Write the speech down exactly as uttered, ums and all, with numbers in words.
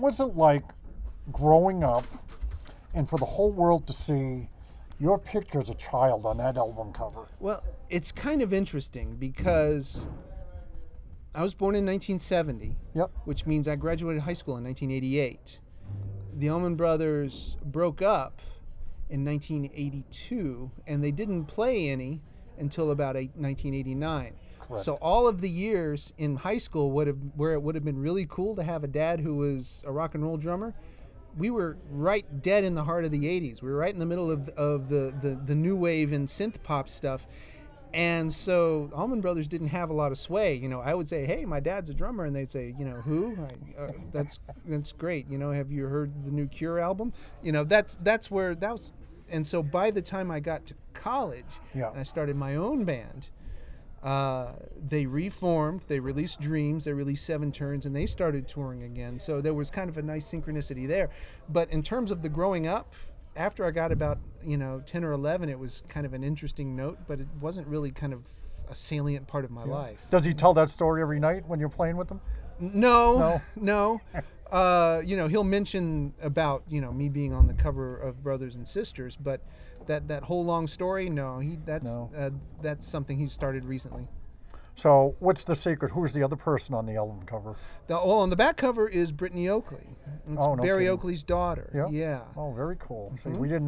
was it like growing up and for the whole world to see your picture as a child on that album cover? Well, it's kind of interesting because I was born in nineteen seventy, Yep. which means I graduated high school in nineteen eighty-eight. The Allman Brothers broke up in nineteen eighty-two, and they didn't play any until about eight, nineteen eighty-nine. Correct. So all of the years in high school would have where it would have been really cool to have a dad who was a rock and roll drummer. We were right dead in the heart of the eighties. We were right in the middle of of the, the, the new wave and synth pop stuff. And so Allman Brothers didn't have a lot of sway. You know, I would say, "Hey, my dad's a drummer," and they'd say, "You know, who? I, uh, that's that's great. You know, have you heard the new Cure album?" You know, that's that's where that was. And so by the time I got to college, Yeah. and I started my own band, uh, they reformed. They released Dreams. They released Seven Turns, and they started touring again. So there was kind of a nice synchronicity there. But in terms of the growing up, after I got about, you know, ten or eleven, it was kind of an interesting note, but it wasn't really kind of a salient part of my life. Does he tell that story every night when you're playing with him? No, no. uh, you know, he'll mention about, you know, me being on the cover of Brothers and Sisters, but that, that whole long story, no, he that's No. Uh, that's something he started recently. So what's the secret? Who's the other person on the album cover? The, oh, on the back cover is Brittany Oakley. It's Oh, no Barry kidding. Oakley's daughter. Yeah? Yeah. Oh, very cool. See, Mhm. we didn't